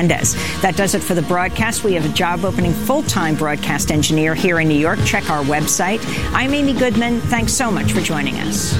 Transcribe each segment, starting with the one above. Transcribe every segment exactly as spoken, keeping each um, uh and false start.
Hernandez. That does it for the broadcast. We have a job opening full-time broadcast engineer here in New York. Check our website. I'm Amy Goodman. Thanks so much for joining us.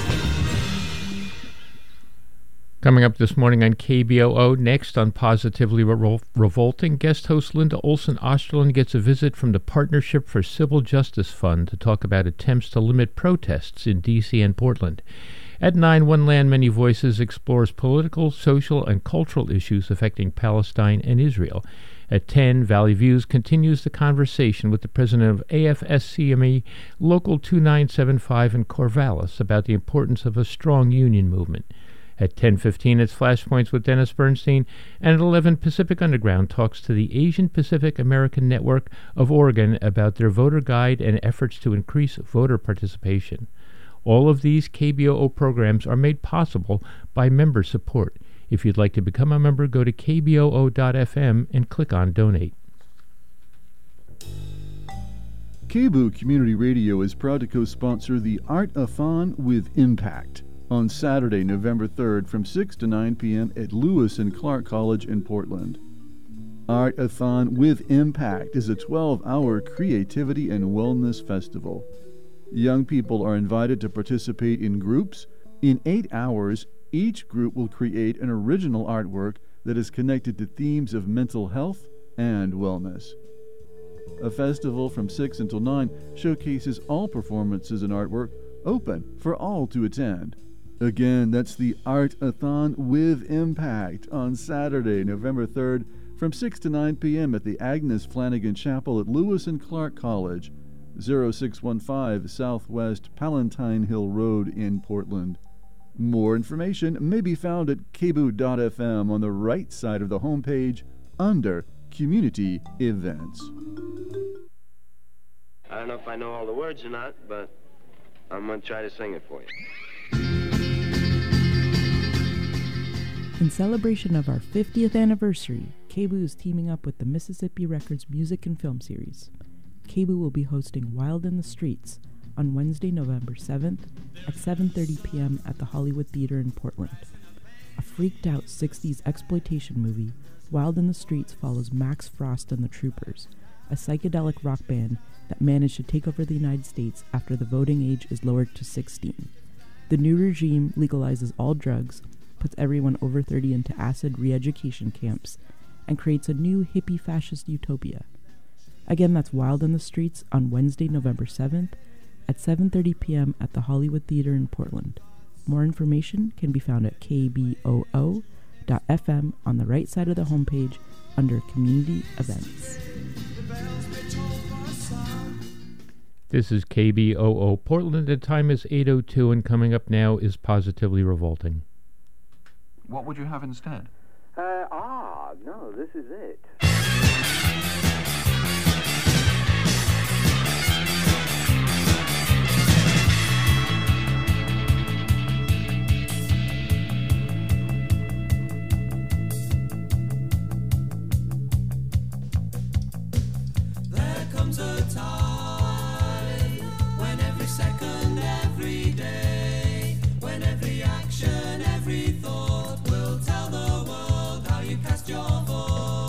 Coming up this morning on K B O O, next on Positively Revol- Revolting, guest host Linda Olson Osterlund gets a visit from the Partnership for Civil Justice Fund to talk about attempts to limit protests in D C and Portland. At nine, One Land, Many Voices explores political, social, and cultural issues affecting Palestine and Israel. At ten, Valley Views continues the conversation with the president of A F S C M E Local two nine seven five in Corvallis about the importance of a strong union movement. At ten fifteen, it's Flashpoints with Dennis Bernstein, and at eleven, Pacific Underground talks to the Asian Pacific American Network of Oregon about their voter guide and efforts to increase voter participation. All of these K B O O programs are made possible by member support. If you'd like to become a member, go to k b o o dot f m and click on Donate. K B O O Community Radio is proud to co-sponsor the Art-a-thon with Impact on Saturday, November third from six to nine p.m. at Lewis and Clark College in Portland. Art-a-thon with Impact is a twelve-hour creativity and wellness festival. Young people are invited to participate in groups. In eight hours, each group will create an original artwork that is connected to themes of mental health and wellness. A festival from six until nine showcases all performances and artwork, open for all to attend. Again, that's the Art-a-thon with Impact on Saturday, November third from six to nine p.m. at the Agnes Flanagan Chapel at Lewis and Clark College, oh six one five Southwest Palatine Hill Road in Portland. More information may be found at k b o o dot f m on the right side of the homepage under Community Events. I don't know if I know all the words or not, but I'm going to try to sing it for you. In celebration of our fiftieth anniversary, K B O O is teaming up with the Mississippi Records Music and Film Series. K B O O will be hosting Wild in the Streets on Wednesday, November seventh at seven thirty p.m. at the Hollywood Theater in Portland. A freaked-out sixties exploitation movie, Wild in the Streets follows Max Frost and the Troopers, a psychedelic rock band that managed to take over the United States after the voting age is lowered to sixteen. The new regime legalizes all drugs, puts everyone over thirty into acid re-education camps, and creates a new hippie fascist utopia. Again, that's Wild in the Streets on Wednesday, November seventh at seven thirty p.m. at the Hollywood Theater in Portland. More information can be found at k b o o dot f m on the right side of the homepage under Community Events. This is K B O O Portland. The time is eight oh two, and coming up now is Positively Revolting. What would you have instead? Uh, ah, no, this is it. There comes a time when every second, every day, when every action, every thought will tell the world how you cast your vote.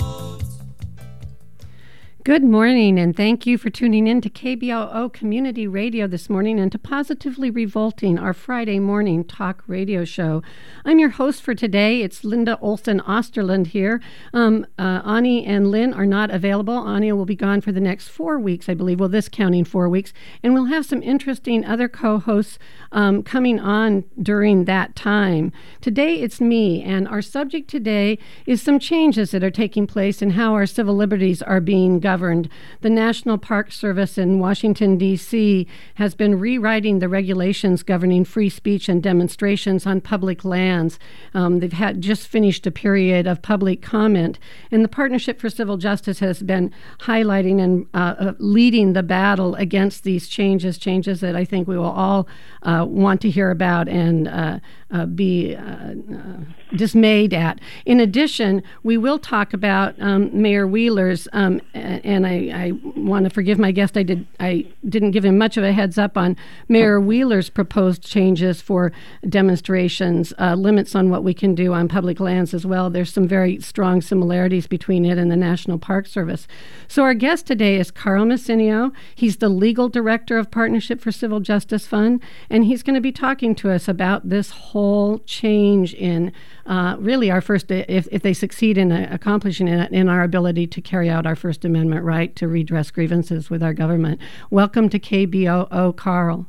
Good morning, and thank you for tuning in to K B O O Community Radio this morning and to Positively Revolting, our Friday morning talk radio show. I'm your host for today. It's Linda Olson Osterlund here. Um, uh, Ani and Lynn are not available. Ani will be gone for the next four weeks, I believe. Well, this counting four weeks. And we'll have some interesting other co-hosts um, coming on during that time. Today, it's me, and our subject today is some changes that are taking place in how our civil liberties are being governed. Governed. The National Park Service in Washington, D C has been rewriting the regulations governing free speech and demonstrations on public lands. Um, they've had just finished a period of public comment, and the Partnership for Civil Justice has been highlighting and uh, uh, leading the battle against these changes, changes that I think we will all uh, want to hear about and uh, uh, be uh, uh, dismayed at. In addition, we will talk about um, Mayor Wheeler's, um, and I, I want to forgive my guest. I did I didn't give him much of a heads up on Mayor Wheeler's proposed changes for demonstrations, uh, limits on what we can do on public lands as well. There's some very strong similarities between it and the National Park Service. So our guest today is Carl Messineo. He's the legal director of Partnership for Civil Justice Fund, and he's going to be talking to us about this whole change in uh, really our first, if, if they succeed in uh, accomplishing it, in our ability to carry out our First Amendment right to redress grievances with our government. Welcome to K B O O, Carl.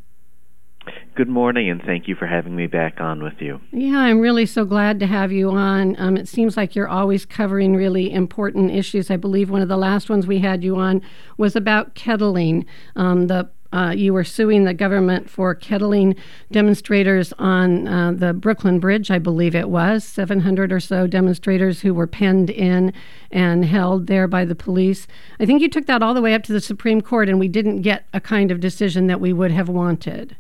Good morning, and thank you for having me back on with you. Yeah, I'm really so glad to have you on. Um, it seems like you're always covering really important issues. I believe one of the last ones we had you on was about kettling. Um, the uh, you were suing the government for kettling demonstrators on uh, the Brooklyn Bridge, I believe it was, seven hundred or so demonstrators who were penned in and held there by the police. I think you took that all the way up to the Supreme Court, and we didn't get a kind of decision that we would have wanted.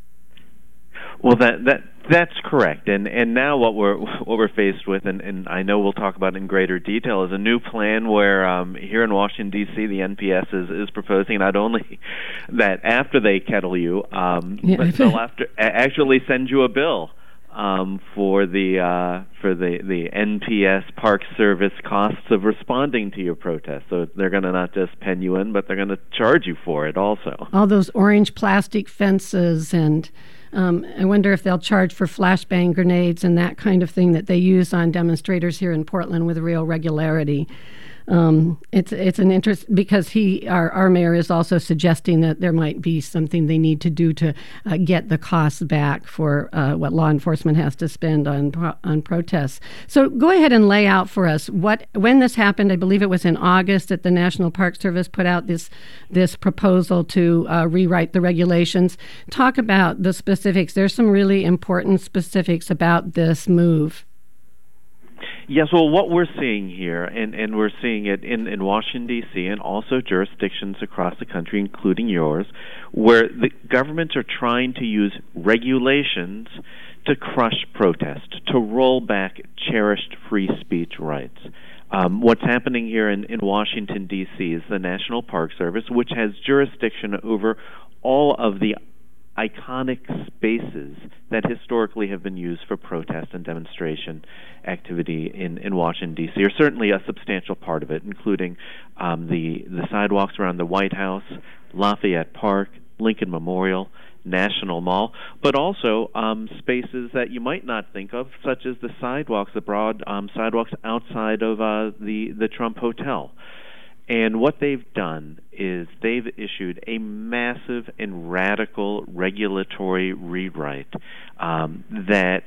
Well, that that that's correct, and and now what we're what we're faced with, and, and I know we'll talk about in greater detail, is a new plan where um, here in Washington D C the N P S is, is proposing not only that after they kettle you, um, yeah. but they'll after actually send you a bill um, for the uh, for the the N P S Park Service costs of responding to your protest. So they're going to not just pen you in, but they're going to charge you for it also. All those orange plastic fences and. Um, I wonder if they'll charge for flashbang grenades and that kind of thing that they use on demonstrators here in Portland with real regularity. Um, it's it's an interest because he our, our mayor is also suggesting that there might be something they need to do to uh, get the costs back for uh, what law enforcement has to spend on pro- on protests. So go ahead and lay out for us what when this happened. I believe it was in August that the National Park Service put out this this proposal to uh, rewrite the regulations. Talk about the specifics. There's some really important specifics about this move. Yes, well, what we're seeing here, and, and we're seeing it in, in Washington, D C, and also jurisdictions across the country, including yours, where the governments are trying to use regulations to crush protest, to roll back cherished free speech rights. Um, what's happening here in, in Washington, D C is the National Park Service, which has jurisdiction over all of the iconic spaces that historically have been used for protest and demonstration activity in, in Washington, D C, or certainly a substantial part of it, including um, the, the sidewalks around the White House, Lafayette Park, Lincoln Memorial, National Mall, but also um, spaces that you might not think of, such as the sidewalks, the broad um, sidewalks outside of uh, the, the Trump Hotel. And what they've done is they've issued a massive and radical regulatory rewrite um, that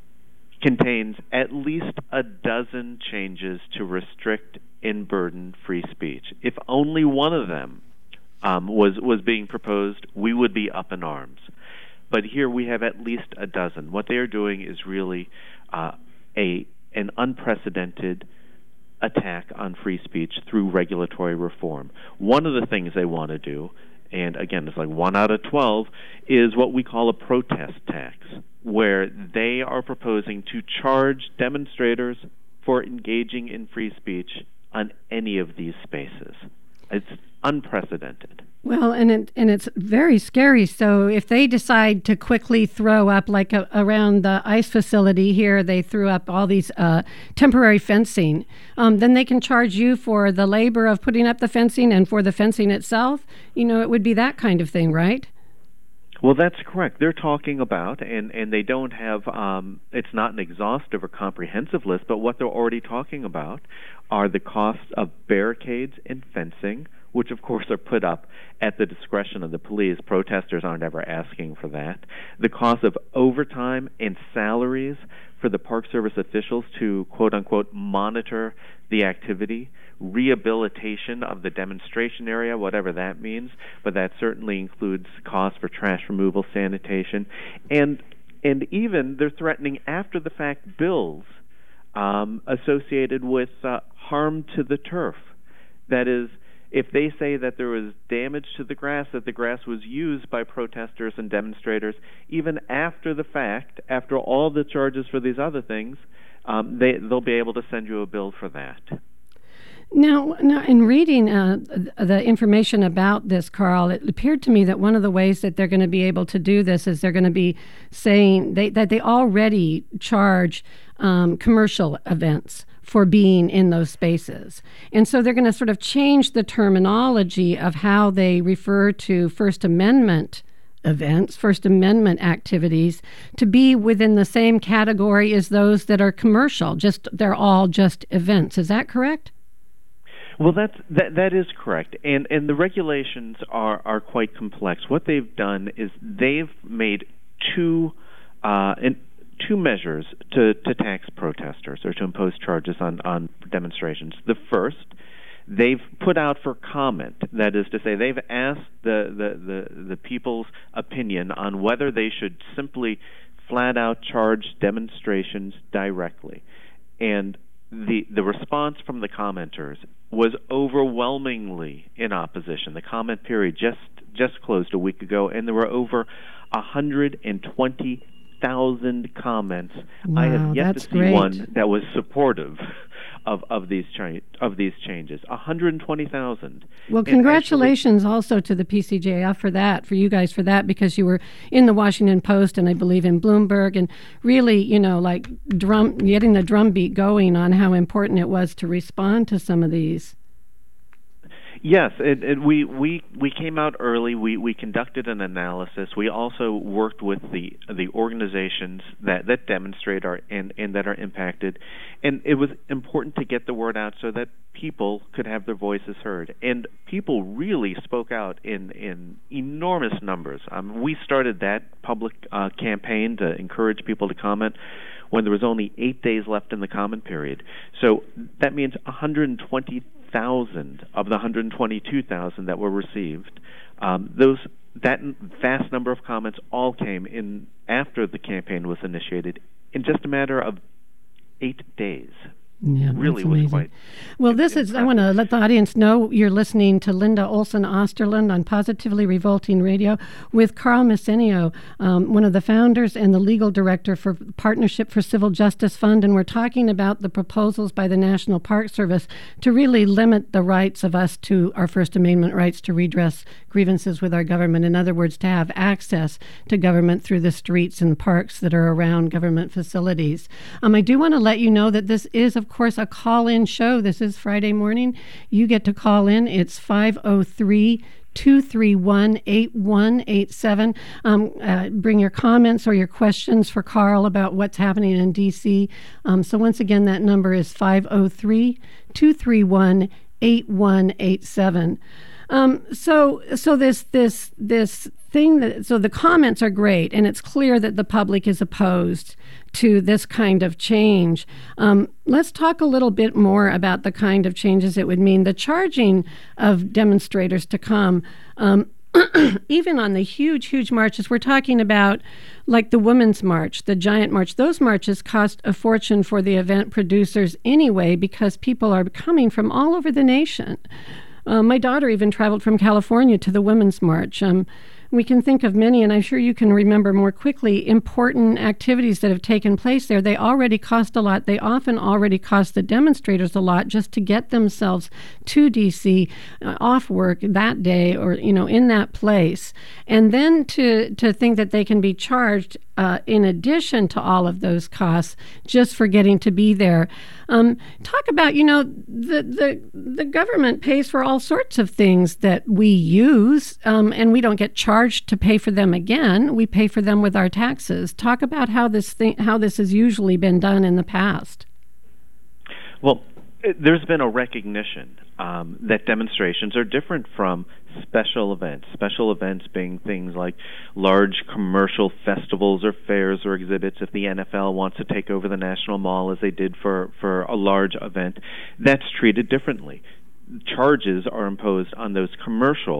contains at least a dozen changes to restrict and burden free speech. If only one of them um, was, was being proposed, we would be up in arms. But here we have at least a dozen. What they are doing is really uh, a an unprecedented attack on free speech through regulatory reform. One of the things they want to do, and again, it's like one out of twelve, is what we call a protest tax, where they are proposing to charge demonstrators for engaging in free speech on any of these spaces. It's unprecedented. Well, and it, and it's very scary. So if they decide to quickly throw up, like a, around the ICE facility here, they threw up all these uh, temporary fencing, um, then they can charge you for the labor of putting up the fencing and for the fencing itself. You know, it would be that kind of thing, right? Well, that's correct. They're talking about, and, and they don't have, um, it's not an exhaustive or comprehensive list, but what they're already talking about are the costs of barricades and fencing, which of course are put up at the discretion of the police. Protesters aren't ever asking for that. The cost of overtime and salaries for the Park Service officials to, quote-unquote, monitor the activity, rehabilitation of the demonstration area, whatever that means, but that certainly includes costs for trash removal, sanitation, and and even they're threatening after-the-fact bills um, associated with uh, harm to the turf. That is, if they say that there was damage to the grass, that the grass was used by protesters and demonstrators, even after the fact, after all the charges for these other things, um, they, they'll be able to send you a bill for that. Now, now in reading uh, the information about this, Carl, it appeared to me that one of the ways that they're going to be able to do this is they're going to be saying they, that they already charge um, commercial events for being in those spaces. And so they're going to sort of change the terminology of how they refer to First Amendment events, First Amendment activities, to be within the same category as those that are commercial. Just they're all just events. Is that correct? Well, that's, that that is correct, and and the regulations are, are quite complex. What they've done is they've made two uh, in, two measures to, to tax protesters or to impose charges on, on demonstrations. The first, they've put out for comment, that is to say, they've asked the the, the, the people's opinion on whether they should simply flat out charge demonstrations directly, and the the response from the commenters was overwhelmingly in opposition. The comment period just just closed a week ago, and there were over one hundred twenty thousand comments. Wow, I have yet that's to see great. one that was supportive of of these cha- of these changes. one hundred twenty thousand. Well, congratulations also to the P C J F for that, for you guys for that, because you were in the Washington Post and I believe in Bloomberg, and really, you know, like drum getting the drumbeat going on how important it was to respond to some of these. Yes, it, it, we, we we came out early. We we conducted an analysis. We also worked with the the organizations that, that demonstrate are and, and that are impacted, and it was important to get the word out so that people could have their voices heard. And people really spoke out in in enormous numbers. Um, we started that public uh, campaign to encourage people to comment when there was only eight days left in the comment period. So that means one hundred twenty thousand of the one hundred twenty-two thousand that were received. Um, those that vast number of comments all came in after the campaign was initiated in just a matter of eight days. Yeah, really that's was amazing. quite. Well, this is, I want to let the audience know you're listening to Linda Olson Osterlund on Positively Revolting Radio with Carl Messenio, um, one of the founders and the legal director for Partnership for Civil Justice Fund. And we're talking about the proposals by the National Park Service to really limit the rights of us to our First Amendment rights to redress grievances with our government. In other words, to have access to government through the streets and parks that are around government facilities. Um, I do want to let you know that this is, of course, a call-in show. This is Friday morning. You get to call in. It's five oh three, two three one, eight one eight seven. Um, uh, bring your comments or your questions for Carl about what's happening in D C. Um, so once again, that number is five oh three, two three one, eight one eight seven. Um, so, so this, this, this thing that, so the comments are great, and it's clear that the public is opposed to this kind of change. Um, let's talk a little bit more about the kind of changes it would mean. The charging of demonstrators to come, um, even on the huge, huge marches, we're talking about like the Women's March, the Giant March. Those marches cost a fortune for the event producers anyway, because people are coming from all over the nation. Uh, my daughter even traveled from California to the Women's March. Um, we can think of many, and I'm sure you can remember more quickly, important activities that have taken place there. They already cost a lot. They often already cost the demonstrators a lot just to get themselves to D C uh, off work that day, or, you know, in that place. And then to, to think that they can be charged uh, in addition to all of those costs just for getting to be there. Um, talk about, you know, the, the, the government pays for all sorts of things that we use, um, and we don't get charged to pay for them again. We pay for them with our taxes. Talk about how this thing, how this has usually been done in the past. Well, there's been a recognition um, that demonstrations are different from special events. Special events being things like large commercial festivals or fairs or exhibits. If the N F L wants to take over the National Mall as they did for, for a large event, that's treated differently. Charges are imposed on those commercial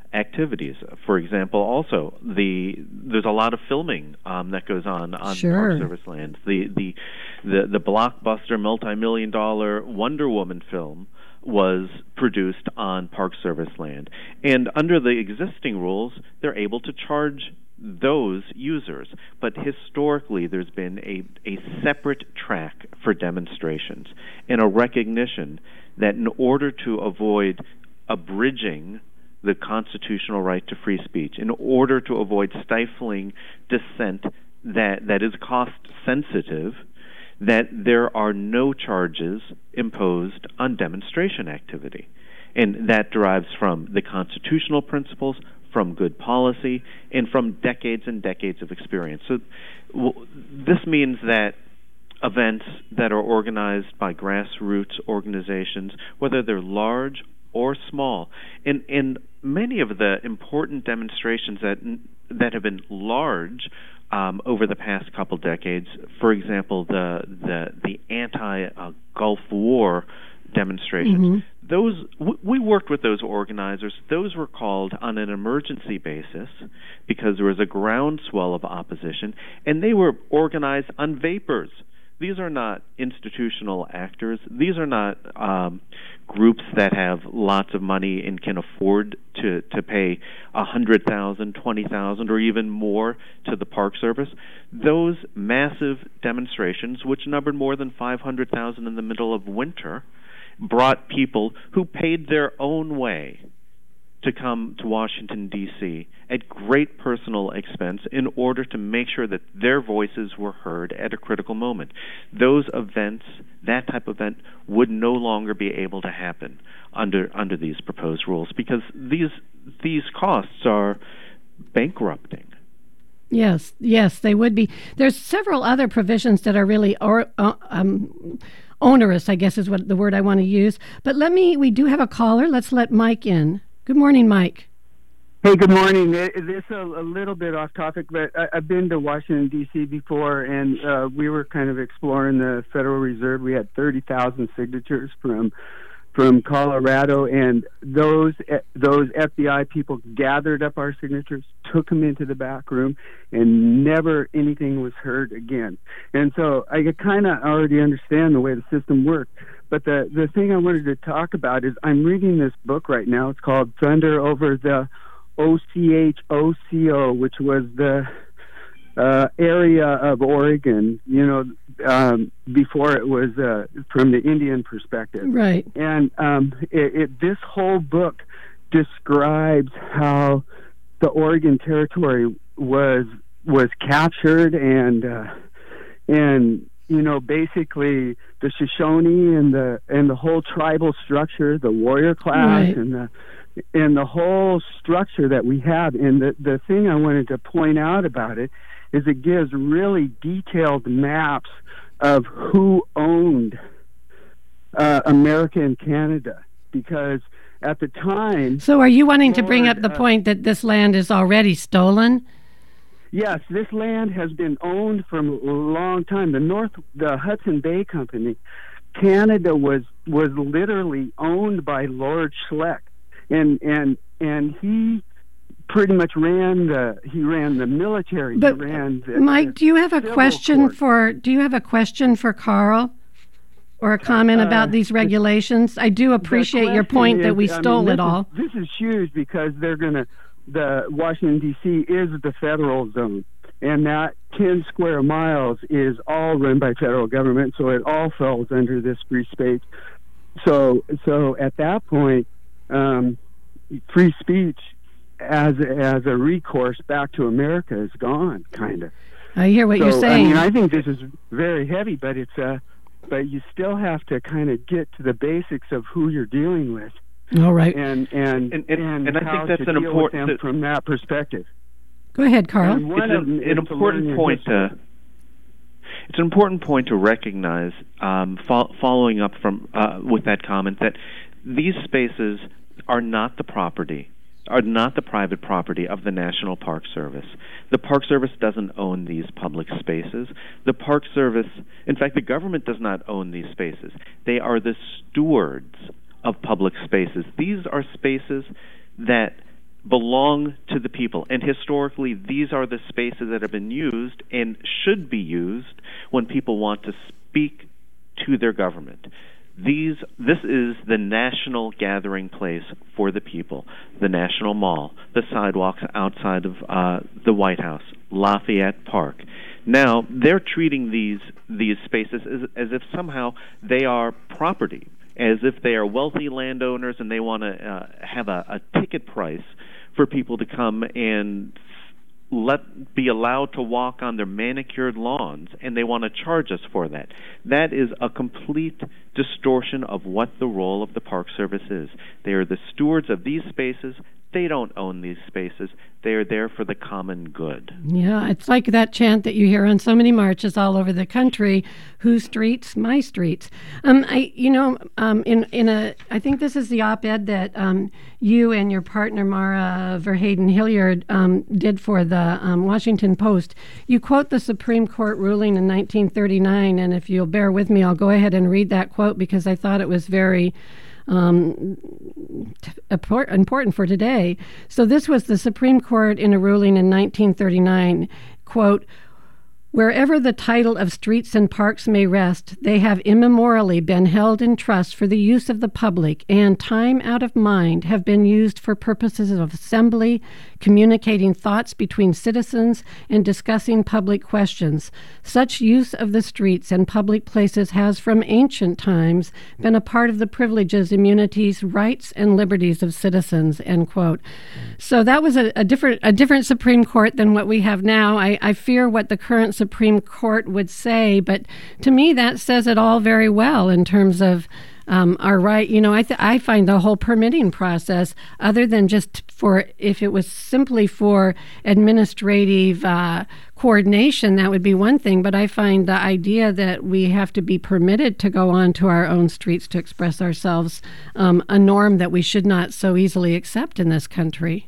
activities. For example, also the there's a lot of filming um, that goes on on Sure. Park Service lands. The the the, the blockbuster multi-million dollar Wonder Woman film was produced on Park Service land, and under the existing rules, they're able to charge those users. But historically, there's been a a separate track for demonstrations and a recognition that in order to avoid abridging the constitutional right to free speech, in order to avoid stifling dissent that, that is cost-sensitive, that there are no charges imposed on demonstration activity. And that derives from the constitutional principles, from good policy, and from decades and decades of experience. So w- this means that events that are organized by grassroots organizations, whether they're large or small, and, and many of the important demonstrations that that have been large um, over the past couple decades, for example, the the, the anti-Gulf War demonstrations, mm-hmm. those w- we worked with those organizers. Those were called on an emergency basis because there was a groundswell of opposition, and they were organized on vapors. These are not institutional actors. These are not um, groups that have lots of money and can afford to, to pay one hundred thousand dollars, twenty thousand dollars, or even more to the Park Service. Those massive demonstrations, which numbered more than five hundred thousand in the middle of winter, brought people who paid their own way to come to Washington, D C at great personal expense in order to make sure that their voices were heard at a critical moment. Those events, that type of event, would no longer be able to happen under under these proposed rules because these these costs are bankrupting. Yes, yes, they would be. There's several other provisions that are really or, uh, um, onerous, I guess is what the word I want to use. But let me, we do have a caller. Let's let Mike in. Good morning, Mike. Hey, good morning. This is a, a little bit off topic, but I, I've been to Washington, D C before, and uh, we were kind of exploring the Federal Reserve. We had thirty thousand signatures from from Colorado, and those those F B I people gathered up our signatures, took them into the back room, and never anything was heard again. And so I kind of already understand the way the system works. But the, the thing I wanted to talk about is I'm reading this book right now. It's called Thunder Over the O C H O C O, which was the uh, area of Oregon, you know, um, before it was uh, from the Indian perspective. Right. And um, it, it, this whole book describes how the Oregon Territory was was captured and uh, and you know, basically the Shoshone and the and the whole tribal structure, the warrior class, right. and the and the whole structure that we have. And the the thing I wanted to point out about it is it gives really detailed maps of who owned uh, America and Canada, because at the time. So, are you wanting Lord, to bring up the uh, point that this land is already stolen? Yes, this land has been owned for a long time. The North, the Hudson Bay Company, Canada was was literally owned by Lord Schleck, and and and he pretty much ran the he ran the military. But he ran the, Mike, the do you have a civil question court. for? Do you have a question for Carl, or a comment Uh, about these regulations? I do appreciate your question point that is- we I mean, stole this it all. Is, this is huge because they're going to. The Washington, D C is the federal zone, and that ten square miles is all run by federal government, so it all falls under this free speech. So, so at that point, um, free speech as as a recourse back to America is gone, kind of. I hear what so, you're saying. I mean, I think this is very heavy, but it's uh, but you still have to kind of get to the basics of who you're dealing with. All right. And and and, and, and, and I how think that's to an deal important with them from that perspective. Go ahead, Carl. And one it's of an, them an is to important learn your point history. to it's an important point to recognize, um, fo- following up from uh, with that comment, that these spaces are not the property, are not the private property of the National Park Service. The Park Service doesn't own these public spaces. The Park Service, in fact, the government does not own these spaces. They are the stewards of public spaces. These are spaces that belong to the people. And historically, these are the spaces that have been used and should be used when people want to speak to their government. These, this is the national gathering place for the people. The National Mall, the sidewalks outside of uh, the White House, Lafayette Park. Now, they're treating these these spaces as, as if somehow they are property, as if they are wealthy landowners and they want to uh, have a, a ticket price for people to come and let be allowed to walk on their manicured lawns, and they want to charge us for that. That is a complete distortion of what the role of the Park Service is. They are the stewards of these spaces. They don't own these spaces. They are there for the common good. Yeah, it's like that chant that you hear on so many marches all over the country, whose streets? My streets. Um, I, you know, um, in, in a, I think this is the op-ed that um, you and your partner, Mara Verheyden Hilliard, um, did for the um, Washington Post. You quote the Supreme Court ruling in nineteen thirty-nine, and if you'll bear with me, I'll go ahead and read that quote because I thought it was very Um, t- important for today. So this was the Supreme Court in a ruling in nineteen thirty-nine, quote, "Wherever the title of streets and parks may rest, they have immemorially been held in trust for the use of the public and, time out of mind, have been used for purposes of assembly, communicating thoughts between citizens, and discussing public questions. Such use of the streets and public places has from ancient times been a part of the privileges, immunities, rights, and liberties of citizens," end quote. So that was a, a different a different Supreme Court than what we have now. I, I fear what the current Supreme Court would say, but to me that says it all very well in terms of um, our right. You know, I th- I find the whole permitting process, other than just for, if it was simply for administrative uh, coordination, that would be one thing, but I find the idea that we have to be permitted to go onto our own streets to express ourselves um, a norm that we should not so easily accept in this country.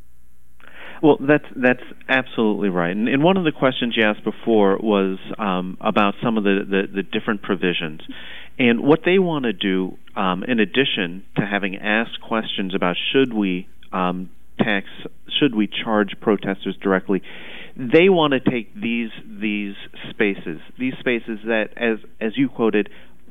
Well, that's that's absolutely right. And, and one of the questions you asked before was um, about some of the, the, the different provisions. And what they want to do, um, in addition to having asked questions about should we um, tax, should we charge protesters directly, they want to take these these spaces, these spaces that, as as you quoted,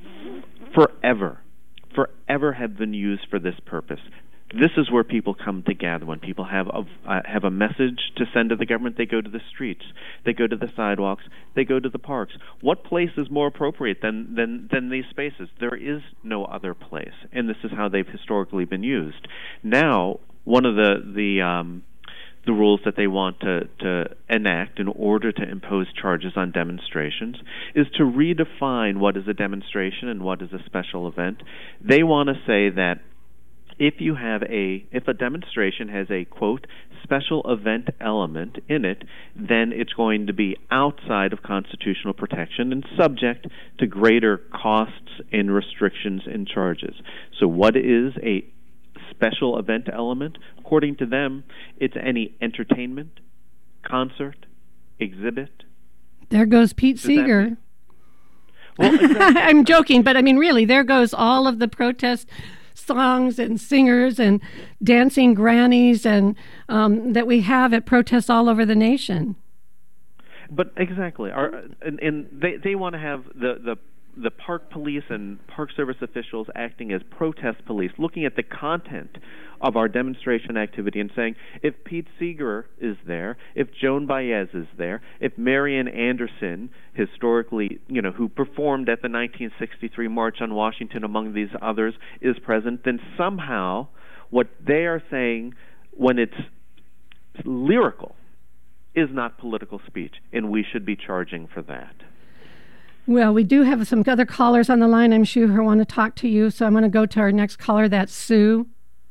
forever, forever have been used for this purpose. This is where people come to gather. When people have a, uh, have a message to send to the government, they go to the streets, they go to the sidewalks, they go to the parks. What place is more appropriate than, than, than these spaces? There is no other place, and this is how they've historically been used. Now, one of the the um, the rules that they want to, to enact in order to impose charges on demonstrations is to redefine what is a demonstration and what is a special event. They want to say that if you have a, if a demonstration has a, quote, special event element in it, then it's going to be outside of constitutional protection and subject to greater costs and restrictions and charges. So what is a special event element? According to them, it's any entertainment, concert, exhibit. There goes Pete Does Seeger. Well, exactly. I'm joking, but I mean, really, there goes all of the protest songs and singers and dancing grannies and um, that we have at protests all over the nation. But exactly, Our, and, and they they want to have the, the the park police and Park Service officials acting as protest police, looking at the content of our demonstration activity and saying, if Pete Seeger is there, if Joan Baez is there, if Marian Anderson, historically, you know, who performed at the nineteen sixty-three March on Washington among these others, is present, then somehow what they are saying when it's lyrical is not political speech, and we should be charging for that. Well, we do have some other callers on the line, I'm sure, who want to talk to you, so I'm going to go to our next caller. That's Sue.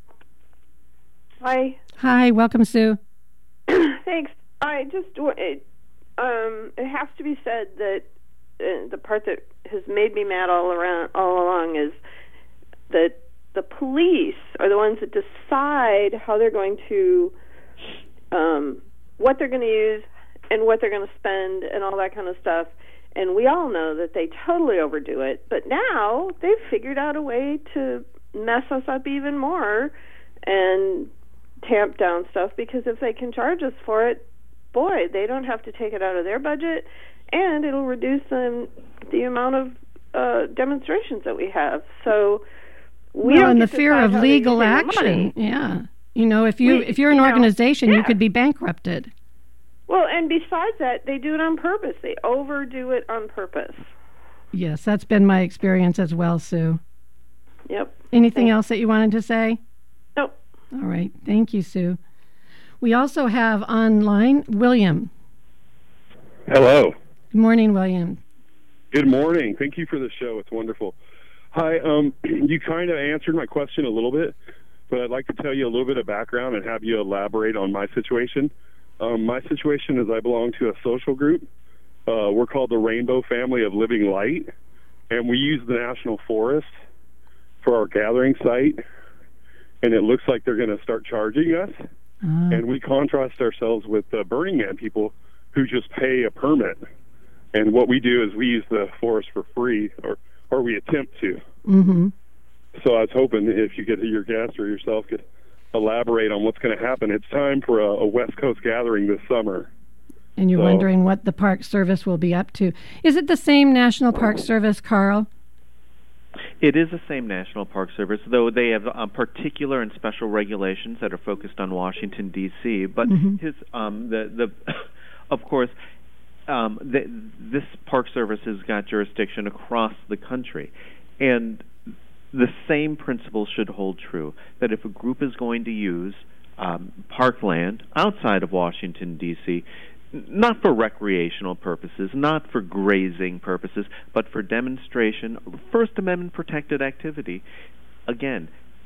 Hi. Hi, welcome, Sue. Thanks. I just, it, um, it has to be said that uh, the part that has made me mad all around, all along is that the police are the ones that decide how they're going to, um, what they're going to use and what they're going to spend and all that kind of stuff. And we all know that they totally overdo it. But now they've figured out a way to mess us up even more and tamp down stuff, because if they can charge us for it, boy, they don't have to take it out of their budget, and it'll reduce the, the amount of uh, demonstrations that we have. So we well, don't and get the fear decide of how they use legal their action. money. Yeah. You know, if you We- if you're an you know, organization, you yeah. could be bankrupted. Well, and besides that, they do it on purpose. They overdo it on purpose. Yes, that's been my experience as well, Sue. Yep. Anything else that you wanted to say? Nope. All right. Thank you, Sue. We also have online William. Hello. Good morning, William. Good morning. Thank you for the show. It's wonderful. Hi. Um, you kind of answered my question a little bit, but I'd like to tell you a little bit of background and have you elaborate on my situation. Um, my situation is I belong to a social group. Uh, we're called the Rainbow Family of Living Light, and we use the National Forest for our gathering site, and it looks like they're going to start charging us. Uh, And we contrast ourselves with the Burning Man people who just pay a permit. And what we do is we use the forest for free, or, or we attempt to. mm-hmm. So I was hoping if you could, your guest or yourself could elaborate on what's going to happen. It's time for a, a West Coast gathering this summer. And you're So- wondering what the Park Service will be up to. Is it the same National Park Service, Carl? It is the same National Park Service, though they have uh, particular and special regulations that are focused on Washington, D C But Mhm. his, um, the, the, of course, um, the, this Park Service has got jurisdiction across the country, and the same principle should hold true. That if a group is going to use um, parkland outside of Washington, D C, not for recreational purposes, not for grazing purposes, but for demonstration, First Amendment protected activity, again,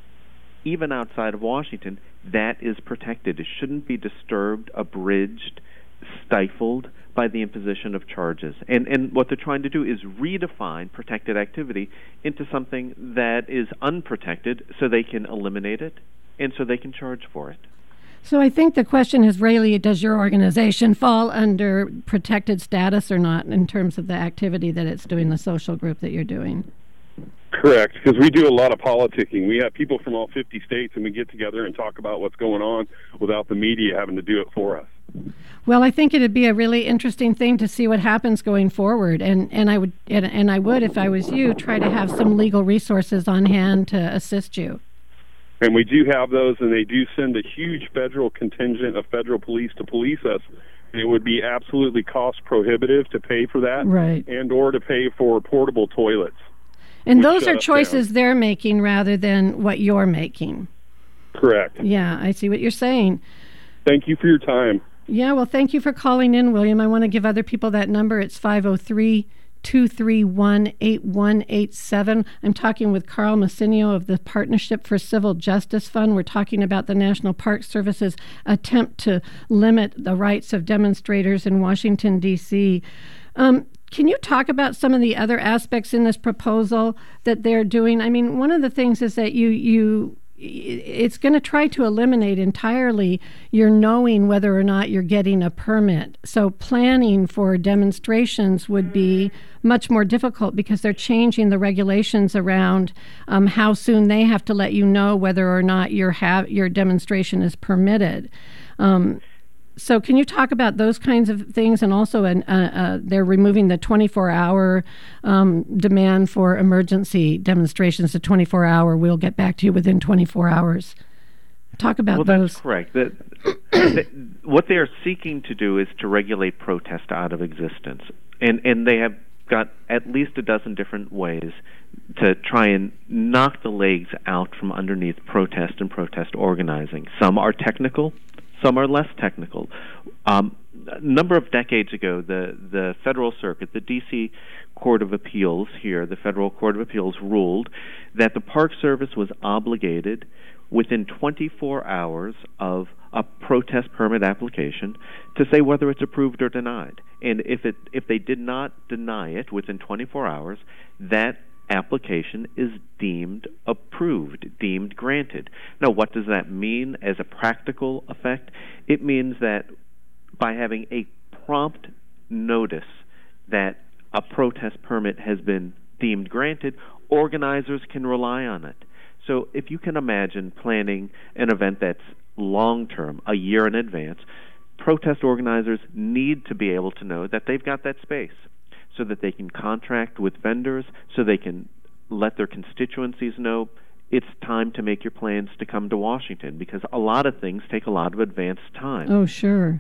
even outside of Washington, that is protected. It shouldn't be disturbed, abridged, stifled by the imposition of charges. And and what they're trying to do is redefine protected activity into something that is unprotected so they can eliminate it and so they can charge for it. So I think the question is really, does your organization fall under protected status or not in terms of the activity that it's doing, the social group that you're doing? Correct, because we do a lot of politicking. We have people from all fifty states, and we get together and talk about what's going on without the media having to do it for us. Well, I think it'd be a really interesting thing to see what happens going forward, and and I would and, and I would, if I was you, try to have some legal resources on hand to assist you. And we do have those, and they do send a huge federal contingent of federal police to police us. And it would be absolutely cost prohibitive to pay for that, Right. and or to pay for portable toilets. And Which those shut are us choices they're making rather than what you're making. Correct. Yeah, I see what you're saying. Thank you for your time. Yeah, well, thank you for calling in, William. I want to give other people that number. It's five oh three, two three one, eight one eight seven. I'm talking with Carl Massinio of the Partnership for Civil Justice Fund. We're talking about the National Park Service's attempt to limit the rights of demonstrators in Washington, D C Um, can you talk about some of the other aspects in this proposal that they're doing? I mean, one of the things is that you you it's going to try to eliminate entirely your knowing whether or not you're getting a permit. So planning for demonstrations would be much more difficult because they're changing the regulations around um, how soon they have to let you know whether or not your have your demonstration is permitted. Um, So can you talk about those kinds of things? And also an, uh, uh, they're removing the twenty-four hour um, demand for emergency demonstrations to twenty-four hour. We'll get back to you within twenty-four hours. Talk about well, those. That's correct. That, that, what they are seeking to do is to regulate protest out of existence. And, and they have got at least a dozen different ways to try and knock the legs out from underneath protest and protest organizing. Some are technical. Some are less technical. Um, a number of decades ago, the, the Federal Circuit, the D C Court of Appeals here, the Federal Court of Appeals ruled that the Park Service was obligated within twenty-four hours of a protest permit application to say whether it's approved or denied. And if it if they did not deny it within twenty-four hours, that application is deemed approved, deemed granted. Now, what does that mean as a practical effect? It means that by having a prompt notice that a protest permit has been deemed granted, organizers can rely on it. So if you can imagine planning an event that's long-term, a year in advance, protest organizers need to be able to know that they've got that space so that they can contract with vendors, so they can let their constituencies know it's time to make your plans to come to Washington, because a lot of things take a lot of advance time. Oh, sure.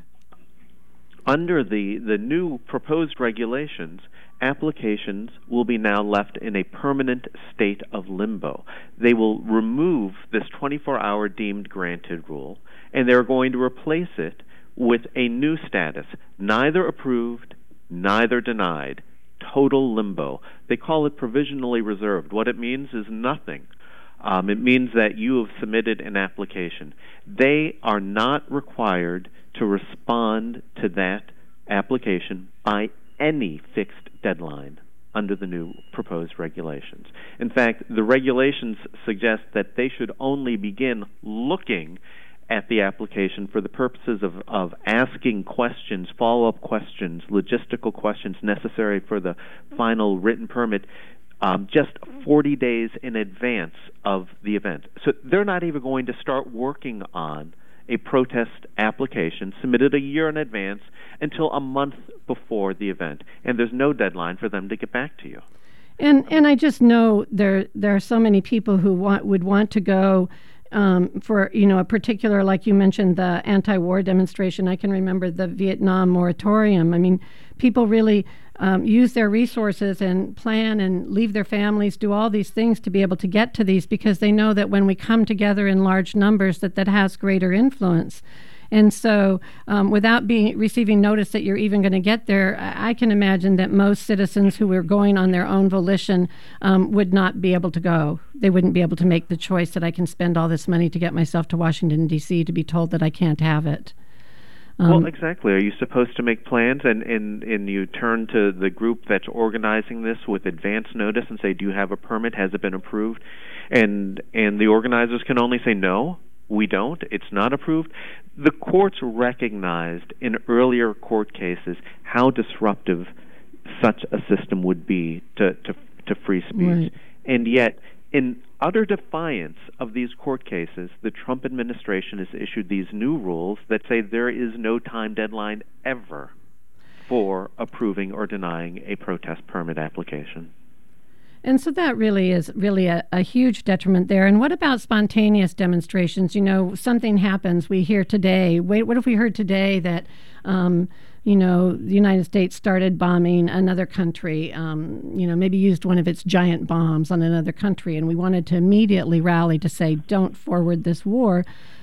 Under the, the new proposed regulations, applications will be now left in a permanent state of limbo. They will remove this twenty-four hour deemed granted rule, and they're going to replace it with a new status, neither approved, neither denied, total limbo. They call it provisionally reserved. What it means is nothing. Um, it means that you have submitted an application. They are not required to respond to that application by any fixed deadline under the new proposed regulations. In fact, the regulations suggest that they should only begin looking at the application for the purposes of, of asking questions, follow-up questions, logistical questions necessary for the final written permit um, just forty days in advance of the event. So they're not even going to start working on a protest application submitted a year in advance until a month before the event, and there's no deadline for them to get back to you. And and I just know there there are so many people who want would want to go um, for you know a particular, like you mentioned, the anti-war demonstration. I can remember the Vietnam moratorium. I mean, people really um, use their resources and plan and leave their families, do all these things to be able to get to these, because they know that when we come together in large numbers, that that has greater influence. And so um, without being receiving notice that you're even going to get there, I can imagine that most citizens who were going on their own volition um, would not be able to go. They wouldn't be able to make the choice that I can spend all this money to get myself to Washington, D C to be told that I can't have it. Um, well, exactly. Are you supposed to make plans and, and, and you turn to the group that's organizing this with advance notice and say, do you have a permit? Has it been approved? And and the organizers can only say, no, we don't. It's not approved. The courts recognized in earlier court cases how disruptive such a system would be to, to, to free speech. Right. And yet, in utter defiance of these court cases, the Trump administration has issued these new rules that say there is no time deadline ever for approving or denying a protest permit application. And so that really is really a, a huge detriment there. And what about spontaneous demonstrations? You know, something happens. We hear today, wait, what if we heard today that, um, you know, the United States started bombing another country, um, you know, maybe used one of its giant bombs on another country, and we wanted to immediately rally to say, don't forward this war.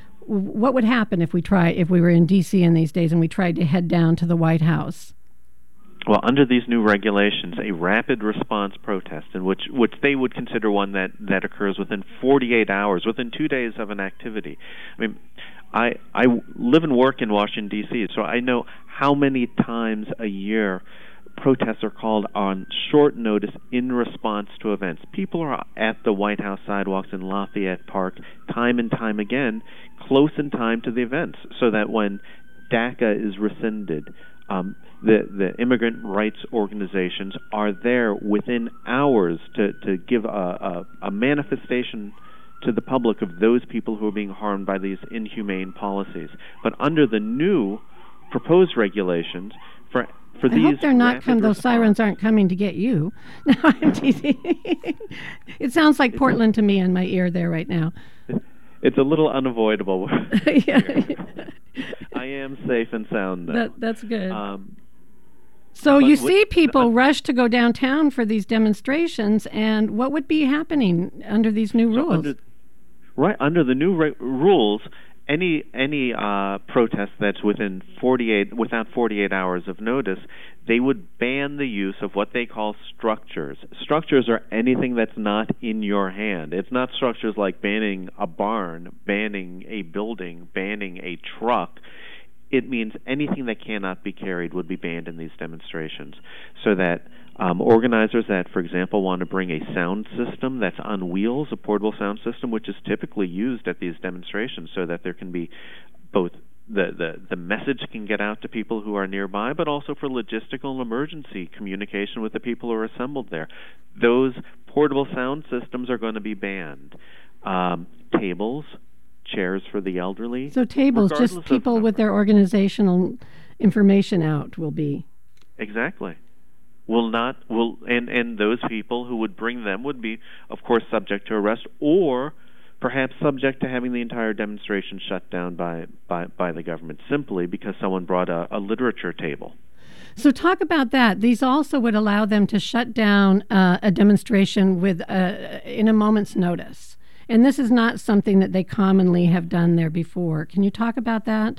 What would happen if we try, if we were in D C in these days and we tried to head down to the White House? Well, under these new regulations, a rapid response protest, in which which they would consider one that, that occurs within forty-eight hours, within two days of an activity. I mean, I I live and work in Washington, D C, so I know how many times a year protests are called on short notice in response to events. People are at the White House sidewalks in Lafayette Park time and time again, close in time to the events, so that when DACA is rescinded, um, the, the immigrant rights organizations are there within hours to, to give a, a, a manifestation to the public of those people who are being harmed by these inhumane policies. But under the new proposed regulations, for for I these hope they're not come. Those sirens aren't coming to get you. No, I'm teasing. It sounds like Portland to me in my ear there right now. It's a little unavoidable. Yeah. I am safe and sound, though. That, that's good. Um, so you with, see people uh, rush to go downtown for these demonstrations, and what would be happening under these new so rules? Under, right, under the new re- rules, any any uh, protest that's within forty-eight without forty-eight hours of notice, they would ban the use of what they call structures. Structures are anything that's not in your hand. It's not structures like banning a barn, banning a building, banning a truck. It means anything that cannot be carried would be banned in these demonstrations, so that um, organizers that, for example, want to bring a sound system that's on wheels, a portable sound system, which is typically used at these demonstrations, so that there can be both the, the, the message can get out to people who are nearby, but also for logistical and emergency communication with the people who are assembled there. Those portable sound systems are going to be banned. um, tables, chairs for the elderly. So tables, just regardless people of with their organizational information out will be. Exactly. Will not will and and those people who would bring them would be, of course, subject to arrest, or perhaps subject to having the entire demonstration shut down by by, by the government simply because someone brought a, a literature table. So talk about that. These also would allow them to shut down uh, a demonstration with uh, in a moment's notice. And this is not something that they commonly have done there before. Can you talk about that?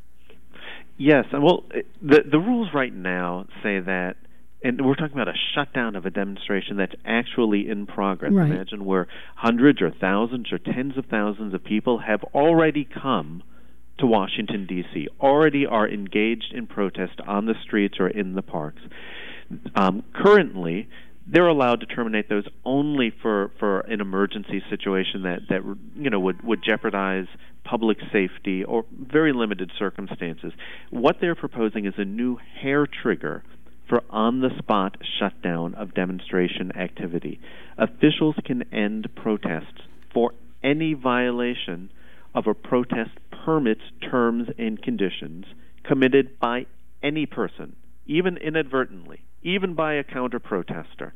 Yes. Well, the the rules right now say that, and we're talking about a shutdown of a demonstration that's actually in progress. Right. Imagine where hundreds or thousands or tens of thousands of people have already come to Washington, D C, already are engaged in protest on the streets or in the parks. Um, currently, they're allowed to terminate those only for, for an emergency situation that, that you know would, would jeopardize public safety or very limited circumstances. What they're proposing is a new hair trigger for on-the-spot shutdown of demonstration activity. Officials can end protests for any violation of a protest permit's terms and conditions committed by any person, even inadvertently, even by a counter-protester.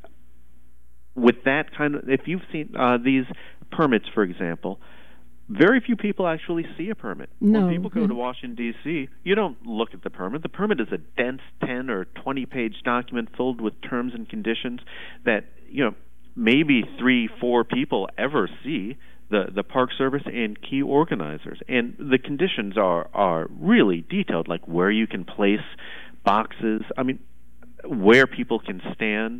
With that kind of, if you've seen uh, these permits, for example, very few people actually see a permit. No. When people go to Washington, D C, you don't look at the permit. The permit is a dense ten or twenty page document filled with terms and conditions that, you know, maybe three, four people ever see, the, the Park Service and key organizers. And the conditions are, are really detailed, like where you can place boxes, I mean, where people can stand.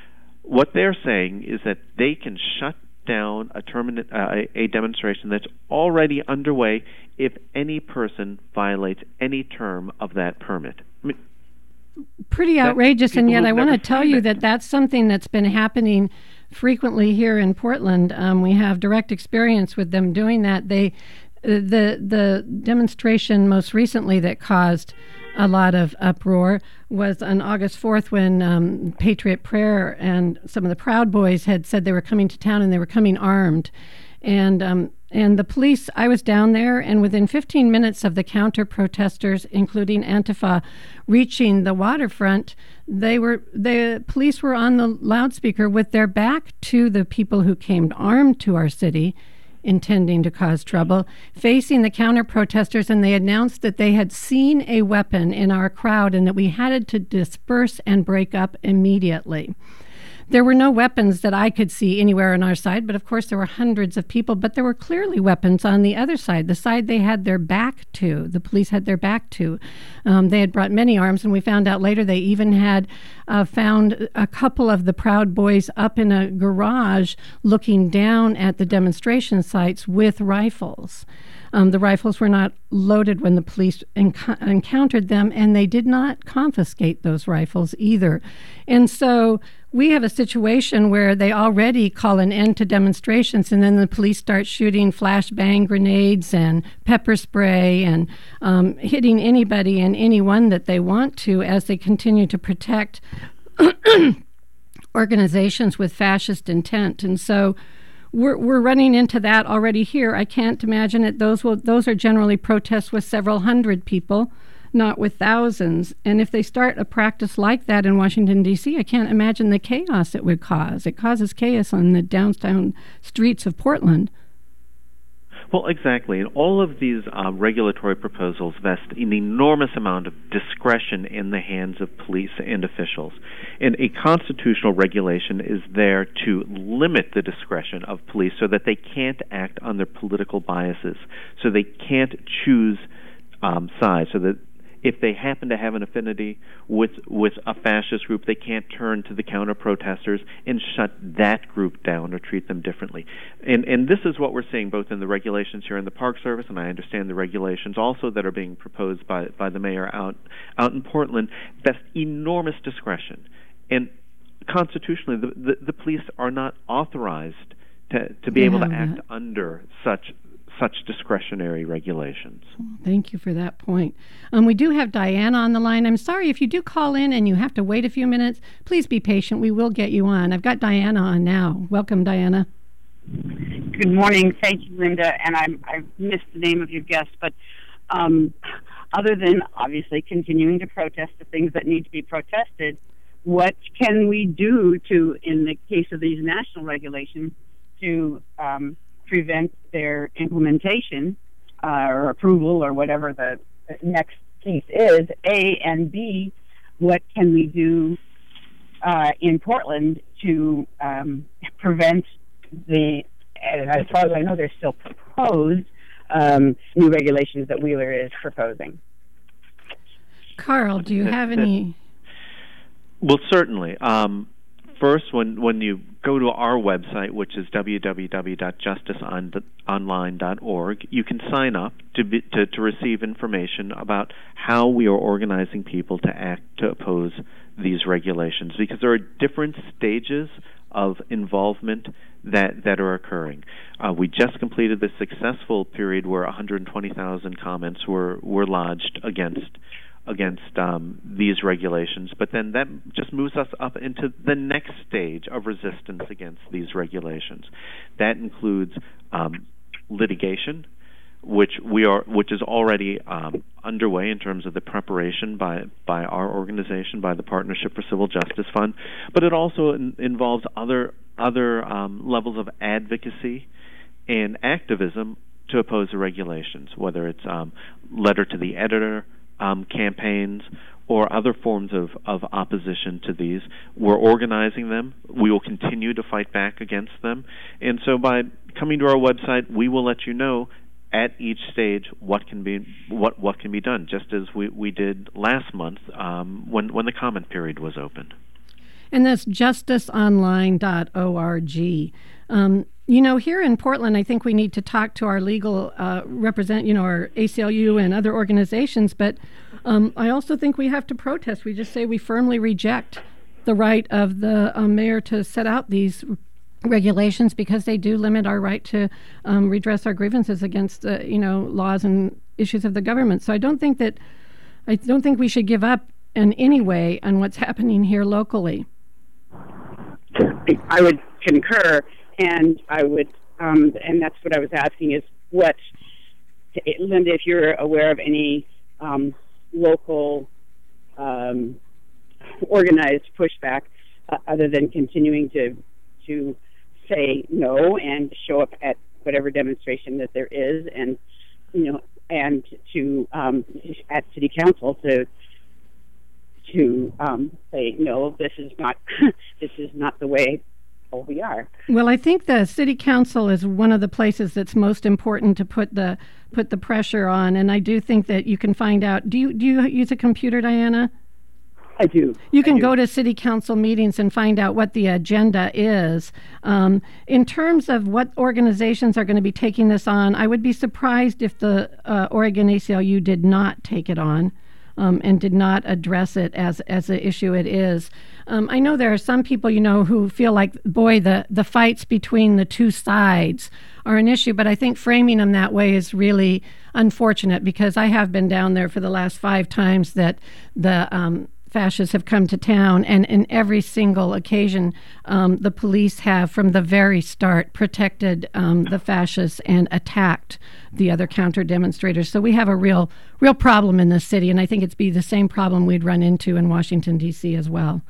What they're saying is that they can shut down a, termina- uh, a demonstration that's already underway if any person violates any term of that permit. I mean, pretty outrageous, and yet I want to tell you it. that that's something that's been happening frequently here in Portland. Um, we have direct experience with them doing that. They, the the demonstration most recently that caused a lot of uproar was on August fourth when um, Patriot Prayer and some of the Proud Boys had said they were coming to town and they were coming armed. And um, and the police, I was down there, and within fifteen minutes of the counter-protesters, including Antifa, reaching the waterfront, they were the police were on the loudspeaker with their back to the people who came armed to our city, intending to cause trouble, facing the counter-protesters, and they announced that they had seen a weapon in our crowd and that we had to disperse and break up immediately. There were no weapons that I could see anywhere on our side, but of course there were hundreds of people, but there were clearly weapons on the other side, the side they had their back to, the police had their back to. Um, they had brought many arms, and we found out later they even had uh, found a couple of the Proud Boys up in a garage looking down at the demonstration sites with rifles. Um, the rifles were not loaded when the police enc- encountered them, and they did not confiscate those rifles either. And so we have a situation where they already call an end to demonstrations, and then the police start shooting flashbang grenades and pepper spray and um, hitting anybody and anyone that they want to as they continue to protect organizations with fascist intent. And so We're we're running into that already here. I can't imagine it. Those will those are generally protests with several hundred people, not with thousands. And if they start a practice like that in Washington, D C, I can't imagine the chaos it would cause. It causes chaos on the downtown streets of Portland. Well, exactly. And all of these uh, regulatory proposals vest an enormous amount of discretion in the hands of police and officials. And a constitutional regulation is there to limit the discretion of police so that they can't act on their political biases, so they can't choose um, sides, so that if they happen to have an affinity with with a fascist group, they can't turn to the counter-protesters and shut that group down or treat them differently. And and this is what we're seeing both in the regulations here in the Park Service, and I understand the regulations also that are being proposed by, by the mayor out, out in Portland, vest enormous discretion. And constitutionally, the, the, the police are not authorized to, to be Yeah, able to act that. under such such discretionary regulations. Thank you for that point. Um, we do have Diana on the line. I'm sorry if you do call in and you have to wait a few minutes. Please be patient. We will get you on. I've got Diana on now. Welcome, Diana. Good morning. Thank you, Linda. And I'm, I missed the name of your guest, but um, other than obviously continuing to protest the things that need to be protested, what can we do to, in the case of these national regulations, to um, prevent their implementation uh, or approval or whatever the next piece is, A, and B, what can we do uh, in Portland to um, prevent the, as far as I know, there's still proposed um, new regulations that Wheeler is proposing. Carl, do you have any? Well, certainly. Um, first, when, when you go to our website, which is w w w dot justice online dot org, you can sign up to, be, to, to receive information about how we are organizing people to act to oppose these regulations, because there are different stages of involvement that that are occurring. Uh, we just completed the successful period where one hundred twenty thousand comments were, were lodged against against um, these regulations, but then that just moves us up into the next stage of resistance against these regulations. That includes um, litigation, which we are, which is already um, underway in terms of the preparation by by our organization, by the Partnership for Civil Justice Fund. But it also in, involves other other um, levels of advocacy and activism to oppose the regulations, whether it's um, letter to the editor um, campaigns or other forms of, of opposition to these. We're organizing them. We will continue to fight back against them. And so by coming to our website, we will let you know at each stage what can be what what can be done, just as we, we did last month um, when when the comment period was opened. And that's justice online dot org. Um, you know, here in Portland, I think we need to talk to our legal uh, represent, you know, our A C L U and other organizations. But um, I also think we have to protest. We just say we firmly reject the right of the uh, mayor to set out these regulations, because they do limit our right to um, redress our grievances against, uh, you know, laws and issues of the government. So I don't think that, I don't think we should give up in any way on what's happening here locally. I would concur, and I would, um, and that's what I was asking is what, Linda, if you're aware of any um, local um, organized pushback uh, other than continuing to to say no and show up at whatever demonstration that there is, and you know, and to um, at city council to to um, say no, this is not this is not the way we are. Well, I think the city council is one of the places that's most important to put the put the pressure on, and I do think that you can find out. Do you do you use a computer, Diana? I do. You can go to city council meetings and find out what the agenda is. Um, in terms of what organizations are going to be taking this on, I would be surprised if the uh, Oregon A C L U did not take it on um, and did not address it as as an issue it is. Um, I know there are some people, you know, who feel like, boy, the, the fights between the two sides are an issue, but I think framing them that way is really unfortunate, because I have been down there for the last five times that the um, fascists have come to town, and in every single occasion, um, the police have, from the very start, protected um, the fascists and attacked the other counter demonstrators. So we have a real, real problem in this city, and I think it's be the same problem we'd run into in Washington, D C as well.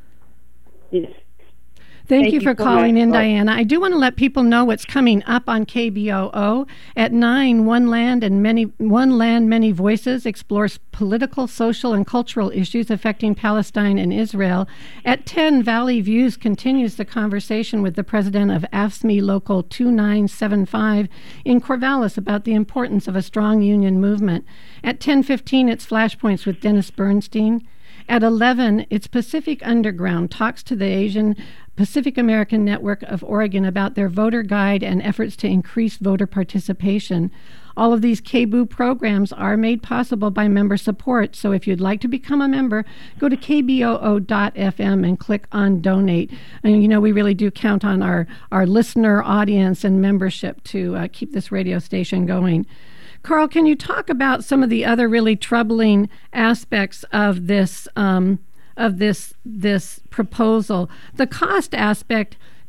Yes. Thank, Thank you you for so calling much. in, Oh. Diana. I do want to let people know what's coming up on K B O O. At nine, One Land and Many One Land, Many Voices explores political, social, and cultural issues affecting Palestine and Israel. At ten, Valley Views continues the conversation with the president of A F S M E Local two nine seven five in Corvallis about the importance of a strong union movement. At ten fifteen, it's Flashpoints with Dennis Bernstein. At eleven, it's Pacific Underground talks to the Asian Pacific American Network of Oregon about their voter guide and efforts to increase voter participation. All of these K B O O programs are made possible by member support, so if you'd like to become a member, go to k b o o dot f m and click on Donate. And you know, we really do count on our, our listener audience and membership to uh, keep this radio station going. Carl, can you talk about some of the other really troubling aspects of this um, of this this proposal? The cost aspect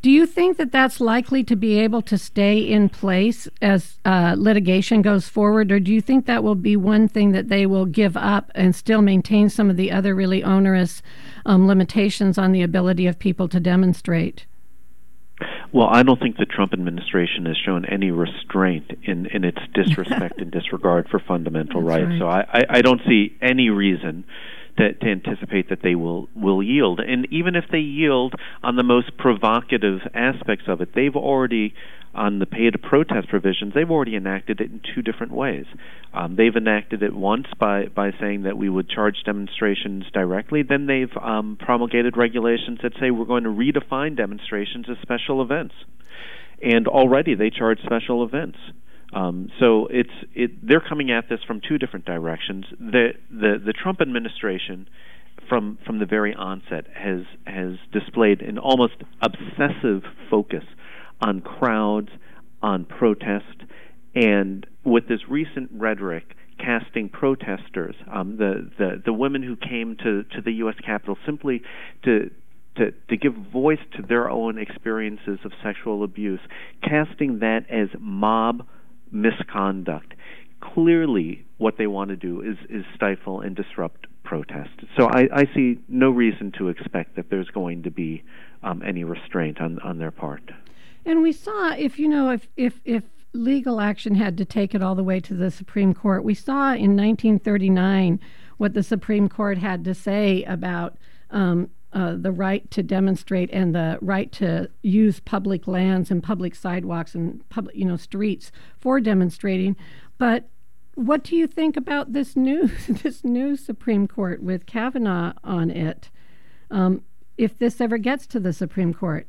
Do you think that that's likely to be able to stay in place as uh, litigation goes forward, or do you think that will be one thing that they will give up and still maintain some of the other really onerous um, limitations on the ability of people to demonstrate? Well, I don't think the Trump administration has shown any restraint in, in its disrespect and disregard for fundamental That's rights. right. So I, I, I don't see any reason to, to anticipate that they will, will yield. And even if they yield on the most provocative aspects of it, they've already, on the pay-to-protest provisions, they've already enacted it in two different ways. Um, they've enacted it once by, by saying that we would charge demonstrations directly. Then they've um, promulgated regulations that say we're going to redefine demonstrations as special events. And already they charge special events. Um, so it's it, they're coming at this from two different directions. The the, the Trump administration, from from the very onset, has has displayed an almost obsessive focus on crowds, on protest, and with this recent rhetoric casting protesters, um, the, the the women who came to, to the U S Capitol simply to To, to give voice to their own experiences of sexual abuse, casting that as mob misconduct. Clearly, what they want to do is, is stifle and disrupt protest. So I, I see no reason to expect that there's going to be um, any restraint on, on their part. And we saw, if you know, if, if if legal action had to take it all the way to the Supreme Court, we saw in nineteen thirty-nine what the Supreme Court had to say about um, Uh, the right to demonstrate and the right to use public lands and public sidewalks and public, you know, streets for demonstrating. But what do you think about this new this new Supreme Court with Kavanaugh on it? Um, if this ever gets to the Supreme Court?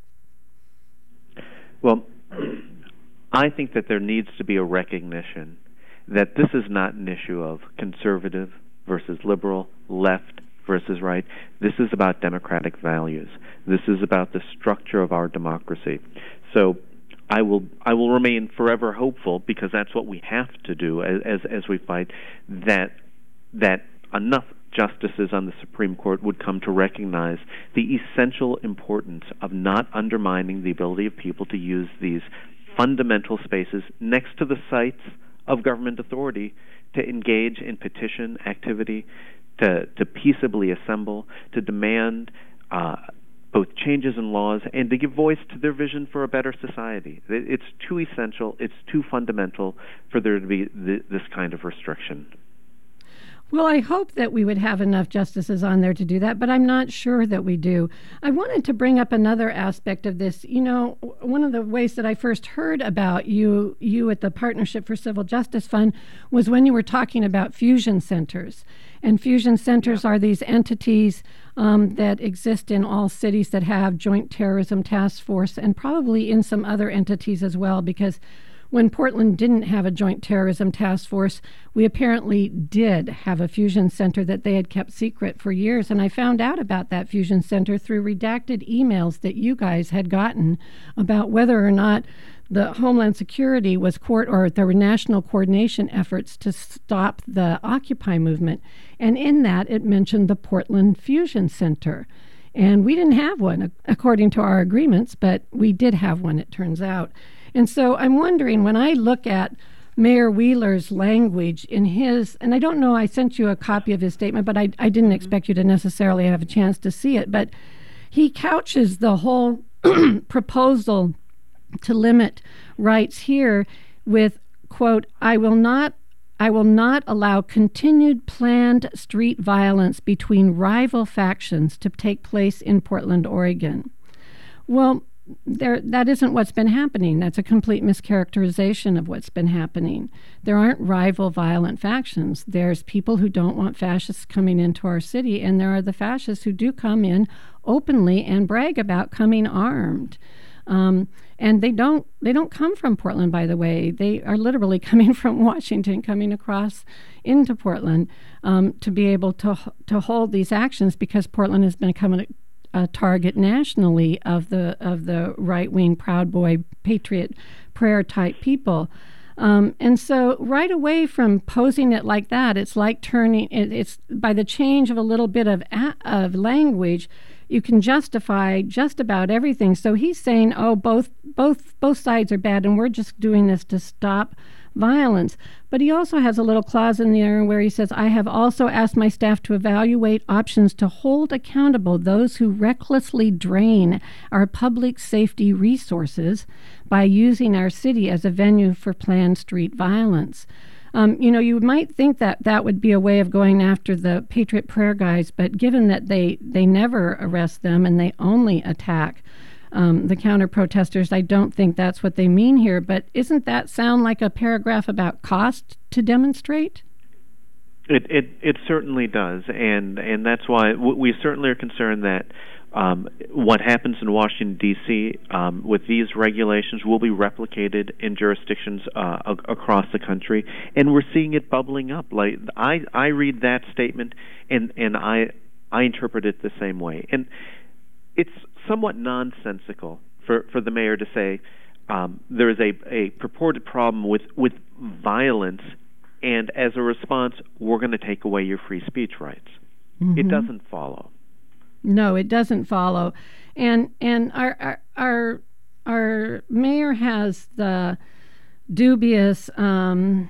Well, I think that there needs to be a recognition that this is not an issue of conservative versus liberal, left versus right. This is about democratic values. This is about the structure of our democracy. So I will I will remain forever hopeful, because that's what we have to do as as, as we fight, that that enough justices on the Supreme Court would come to recognize the essential importance of not undermining the ability of people to use these fundamental spaces next to the sites of government authority to engage in petition activity, to, to peaceably assemble, to demand uh, both changes in laws, and to give voice to their vision for a better society. It's too essential, it's too fundamental for there to be th- this kind of restriction. Well, I hope that we would have enough justices on there to do that, but I'm not sure that we do. I wanted to bring up another aspect of this. You know, one of the ways that I first heard about you, you at the Partnership for Civil Justice Fund, was when you were talking about fusion centers. And fusion centers yeah. are these entities um, that exist in all cities that have Joint Terrorism Task Force, and probably in some other entities as well, because when Portland didn't have a Joint Terrorism Task Force, we apparently did have a fusion center that they had kept secret for years. And I found out about that fusion center through redacted emails that you guys had gotten about whether or not the Homeland Security was court or there were national coordination efforts to stop the Occupy movement. And in that, it mentioned the Portland Fusion Center. And we didn't have one, according to our agreements, but we did have one, it turns out. And so I'm wondering, when I look at Mayor Wheeler's language in his, and I don't know, I sent you a copy of his statement, but I, I didn't expect you to necessarily have a chance to see it, but he couches the whole proposal to limit rights here with, quote, I will not I will not allow continued planned street violence between rival factions to take place in Portland, Oregon. Well, there, that isn't what's been happening. That's a complete mischaracterization of what's been happening. There aren't rival violent factions. There's people who don't want fascists coming into our city, and there are the fascists who do come in openly and brag about coming armed. Um, and they don't they don't come from Portland, by the way. They are literally coming from Washington, coming across into Portland um, to be able to to hold these actions, because Portland has become a, a target nationally of the of the right-wing Proud Boy patriot prayer type people. Um, and so right away from posing it like that, it's like turning it, it's by the change of a little bit of a, of language, you can justify just about everything. So he's saying, oh, both both both sides are bad, and we're just doing this to stop violence. But he also has a little clause in there where he says, I have also asked my staff to evaluate options to hold accountable those who recklessly drain our public safety resources by using our city as a venue for planned street violence. Um, you know, you might think that that would be a way of going after the Patriot Prayer guys, but given that they, they never arrest them and they only attack Um, the counter-protesters, I don't think that's what they mean here. But isn't that sound like a paragraph about cost to demonstrate? It it, it certainly does, and and that's why w- we certainly are concerned that um, what happens in Washington, D C um, with these regulations will be replicated in jurisdictions uh, a- across the country, and we're seeing it bubbling up. Like I, I read that statement, and, and I I interpret it the same way. And it's somewhat nonsensical for, for the mayor to say um, there is a, a purported problem with, with violence, and as a response, we're going to take away your free speech rights. Mm-hmm. It doesn't follow. No, it doesn't follow. And and our our our, our mayor has the dubious, um,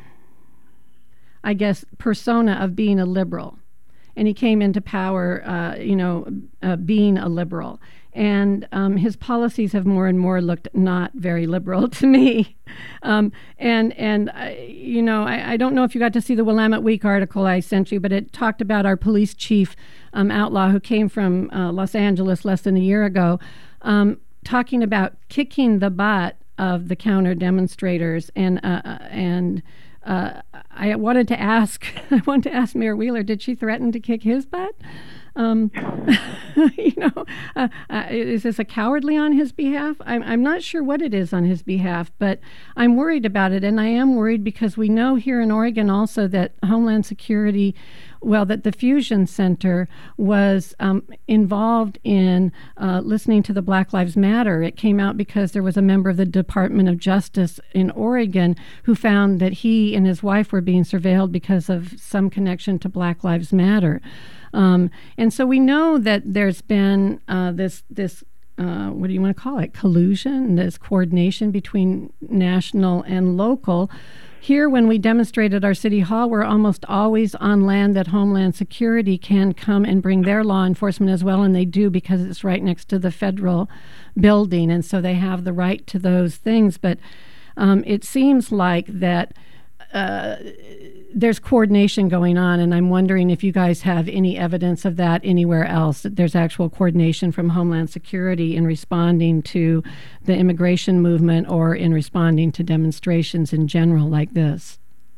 I guess, persona of being a liberal. And he came into power, uh, you know, uh, being a liberal. And um, his policies have more and more looked not very liberal to me. Um, and, and uh, you know, I, I don't know if you got to see the Willamette Week article I sent you, but it talked about our police chief, um, Outlaw, who came from uh, Los Angeles less than a year ago, um, talking about kicking the butt of the counter demonstrators. And, uh, and uh, I wanted to ask, I wanted to ask Mayor Wheeler, did she threaten to kick his butt? Um, you know, uh, uh, is this a cowardly on his behalf? I'm, I'm not sure what it is on his behalf, but I'm worried about it. And I am worried because we know here in Oregon also that Homeland Security, well, that the Fusion Center was um, involved in uh, listening to the Black Lives Matter. It came out because there was a member of the Department of Justice in Oregon who found that he and his wife were being surveilled because of some connection to Black Lives Matter. Um, and so we know that there's been uh, this, this uh, what do you want to call it, collusion, this coordination between national and local. Here, when we demonstrate at our city hall, we're almost always on land that Homeland Security can come and bring their law enforcement as well, and they do because it's right next to the federal building, and so they have the right to those things. But um, it seems like that Uh, there's coordination going on, and I'm wondering if you guys have any evidence of that anywhere else, that there's actual coordination from Homeland Security in responding to the immigration movement or in responding to demonstrations in general like this.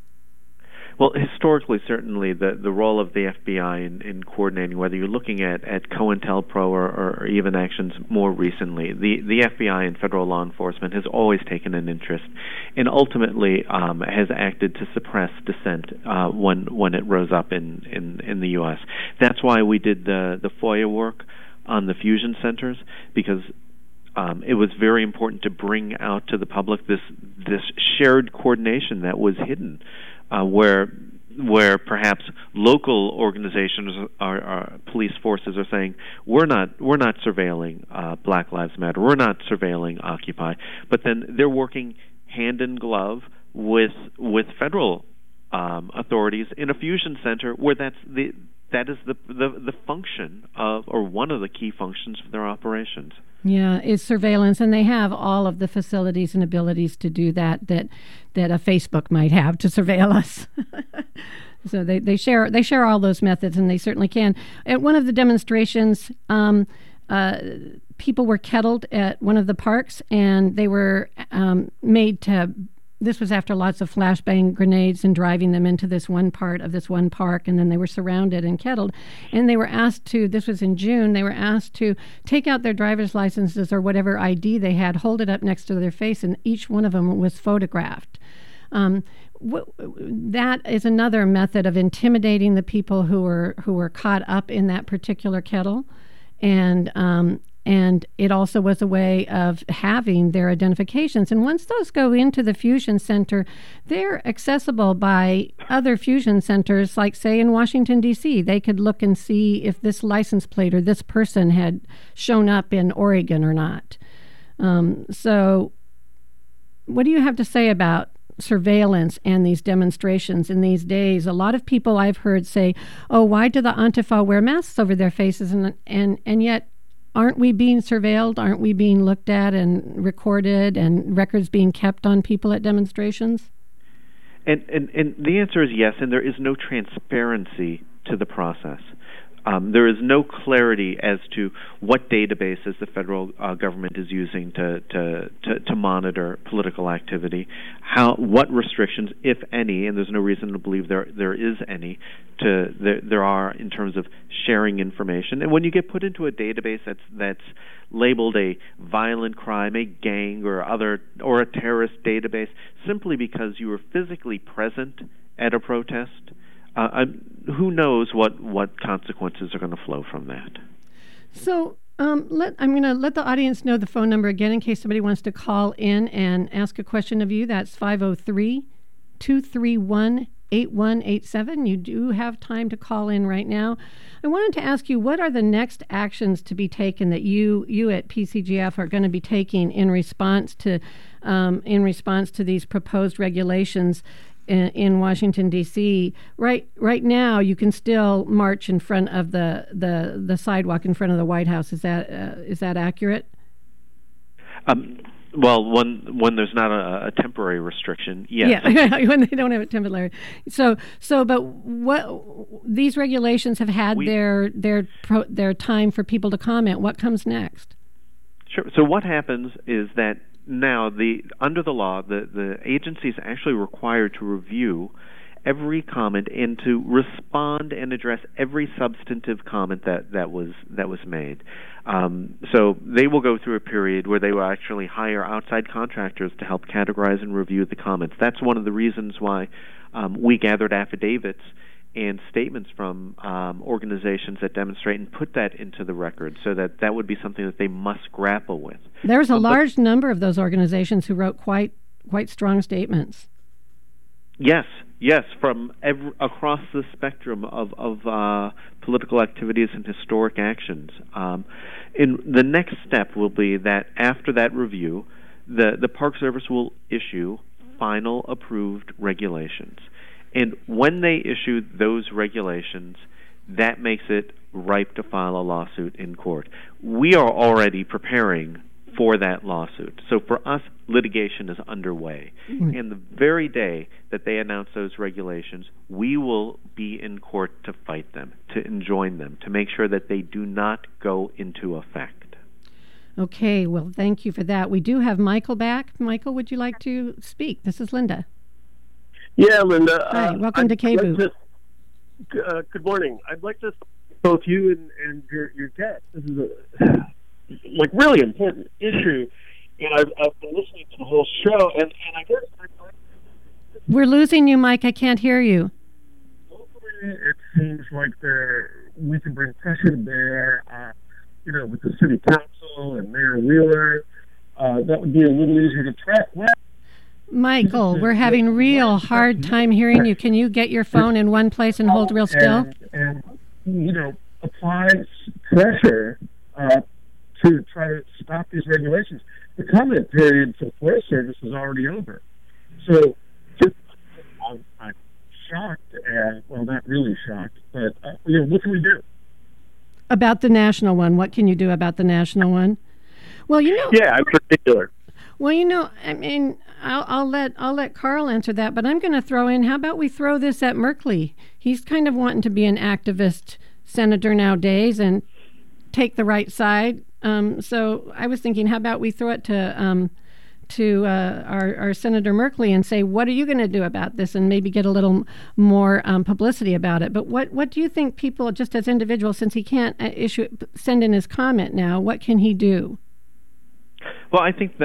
Well, historically, certainly, the, the role of the F B I in, in coordinating, whether you're looking at, at COINTELPRO or, or even actions more recently, the, the F B I and federal law enforcement has always taken an interest and ultimately um, has acted to suppress dissent uh, when when it rose up in, in, in the U S. That's why we did the, the FOIA work on the fusion centers, because Um, it was very important to bring out to the public this this shared coordination that was hidden, uh, where where perhaps local organizations, are, are police forces, are saying we're not we're not surveilling uh, Black Lives Matter, we're not surveilling Occupy, but then they're working hand in glove with with federal um, authorities in a fusion center where that's the that is the, the the function of, or one of the key functions of their operations. Yeah, it's surveillance, and they have all of the facilities and abilities to do that that that a Facebook might have to surveil us. So they, they share they share all those methods, and they certainly can. At one of the demonstrations, um, uh, people were kettled at one of the parks, and they were um, made to. This was after lots of flashbang grenades and driving them into this one part of this one park, and then they were surrounded and kettled. And they were asked to, this was in June, they were asked to take out their driver's licenses or whatever I D they had, hold it up next to their face, and each one of them was photographed. Um, w- that is another method of intimidating the people who were who were caught up in that particular kettle. And um, and it also was a way of having their identifications. And once those go into the Fusion Center, they're accessible by other Fusion Centers, like, say, in Washington, D C They could look and see if this license plate or this person had shown up in Oregon or not. Um, so what do you have to say about surveillance and these demonstrations in these days? A lot of people I've heard say, oh, why do the Antifa wear masks over their faces? And and and yet, aren't we being surveilled? Aren't we being looked at and recorded and records being kept on people at demonstrations? And, and, and the answer is yes, and there is no transparency to the process. Um, there is no clarity as to what databases the federal uh, government is using to, to, to, to monitor political activity, how, what restrictions, if any, and there's no reason to believe there there is any, to there, there are in terms of sharing information. And when you get put into a database that's that's labeled a violent crime, a gang, or other or a terrorist database, simply because you were physically present at a protest, Uh, who knows what, what consequences are going to flow from that? So um, let, I'm going to let the audience know the phone number again in case somebody wants to call in and ask a question of you. That's five oh three, two three one, eight one eight seven. You do have time to call in right now. I wanted to ask you, what are the next actions to be taken that you you at P C G F are going to be taking in response to um, in response to these proposed regulations in, in Washington, D C? Right right now, you can still march in front of the, the, the sidewalk in front of the White House. Is that uh, is that accurate? Um, well, when when there's not a, a temporary restriction, yes. Yeah, when they don't have a temporary. So so, but what these regulations have had we, their their pro, their time for people to comment. What comes next? Sure. So what happens is that now, the under the law, the, the agency is actually required to review every comment and to respond and address every substantive comment that, that was that was made. Um, so they will go through a period where they will actually hire outside contractors to help categorize and review the comments. That's one of the reasons why um, we gathered affidavits and statements from um, organizations that demonstrate and put that into the record, so that that would be something that they must grapple with. There's a but, large number of those organizations who wrote quite quite strong statements. Yes, yes, from every, across the spectrum of, of uh, political activities and historic actions. Um, and the next step will be that after that review, the, the Park Service will issue final approved regulations. And when they issue those regulations, that makes it ripe to file a lawsuit in court. We are already preparing for that lawsuit. So for us, litigation is underway. Mm-hmm. And the very day that they announce those regulations, we will be in court to fight them, to enjoin them, to make sure that they do not go into effect. Okay, well, thank you for that. We do have Michael back. Michael, would you like to speak? This is Linda. Yeah, Linda. Hi, uh, welcome I'd to K B O O. Like to, uh, good morning. I'd like to both you and, and your, your guest. This is a like really important issue, and I've, I've been listening to the whole show, and, and I guess we're losing you, Mike. I can't hear you. It seems like there we can bring pressure to bear, uh, you know, with the city council and Mayor Wheeler. Uh, that would be a little easier to track. Well, Michael, we're having real hard time hearing you. Can you get your phone in one place and hold real still? And, and you know, apply pressure uh, to try to stop these regulations. The comment period for the Forest Service is already over. So just, I'm, I'm shocked, and, well, not really shocked, but, uh, you know, what can we do? About the national one, what can you do about the national one? Well, you know... Yeah, in particular. Well, you know, I mean, I'll, I'll let I'll let Carl answer that, but I'm going to throw in, how about we throw this at Merkley? He's kind of wanting to be an activist senator nowadays and take the right side. Um, so I was thinking, how about we throw it to um, to uh, our, our Senator Merkley and say, what are you going to do about this, and maybe get a little more um, publicity about it. But what, what do you think people, just as individuals, since he can't issue send in his comment now, what can he do? Well, I think that, that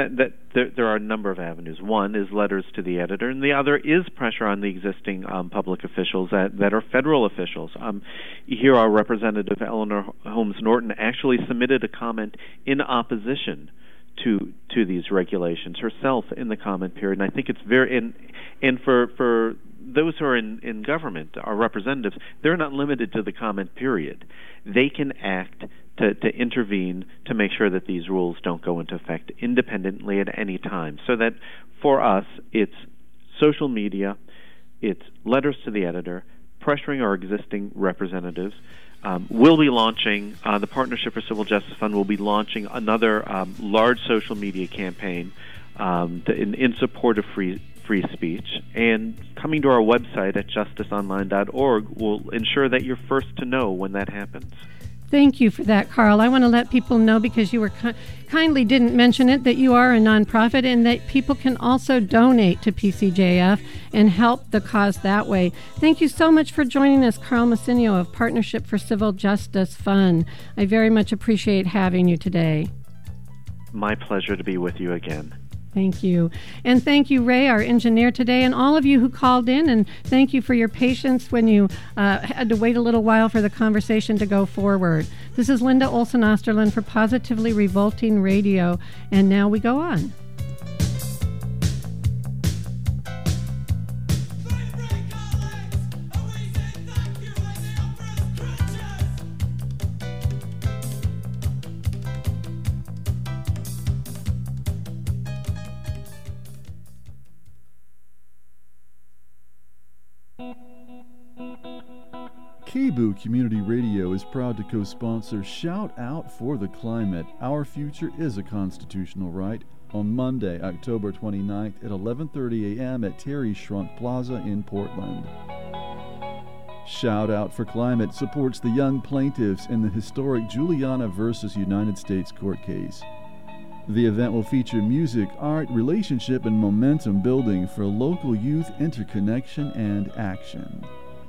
there, there are a number of avenues. One is letters to the editor, and the other is pressure on the existing um, public officials that, that are federal officials. Um, here, our Representative Eleanor Holmes Norton actually submitted a comment in opposition to to these regulations herself in the comment period, and I think it's very and and for for those who are in, in government, our representatives, they're not limited to the comment period. They can act to, to intervene to make sure that these rules don't go into effect independently at any time. So that for us, it's social media, it's letters to the editor, pressuring our existing representatives. Um, we'll be launching, uh, the Partnership for Civil Justice Fund will be launching another um, large social media campaign um, to, in, in support of free free speech, and coming to our website at justice online dot org will ensure that you're first to know when that happens. Thank you for that, Carl. I want to let people know, because you were ki- kindly didn't mention it, that you are a nonprofit and that people can also donate to P C J F and help the cause that way. Thank you so much for joining us, Carl Massinio of Partnership for Civil Justice Fund. I very much appreciate having you today. My pleasure to be with you again. Thank you. And thank you, Ray, our engineer today, and all of you who called in, and thank you for your patience when you uh, had to wait a little while for the conversation to go forward. This is Linda Olson Osterlund for Positively Revolting Radio, and now we go on. K B O O Community Radio is proud to co-sponsor Shout Out for the Climate. Our future is a constitutional right on Monday, October twenty-ninth at eleven thirty a.m. at Terry Shrunk Plaza in Portland. Shout Out for Climate supports the young plaintiffs in the historic Juliana versus United States court case. The event will feature music, art, relationship, and momentum building for local youth interconnection and action.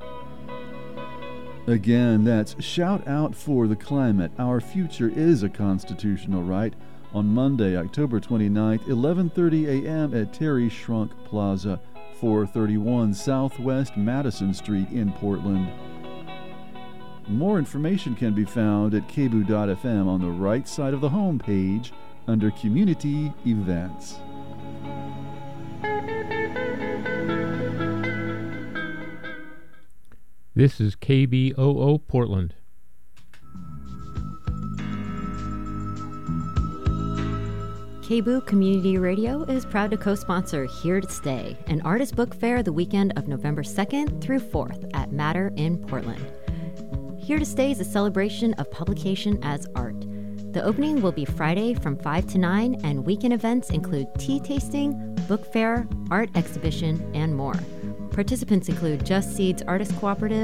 Again, that's Shout Out for the Climate. Our future is a constitutional right on Monday, October twenty-ninth, eleven thirty a.m. at Terry Shrunk Plaza, four thirty-one Southwest Madison Street in Portland. More information can be found at k b o o dot f m on the right side of the home page under Community Events. This is K B O O Portland. K B O O Community Radio is proud to co-sponsor Here to Stay, an artist book fair the weekend of November second through fourth at Matter in Portland. Here to Stay is a celebration of publication as art. The opening will be Friday from five to nine, and weekend events include tea tasting, book fair, art exhibition, and more. Participants include Just Seeds Artist Cooperative,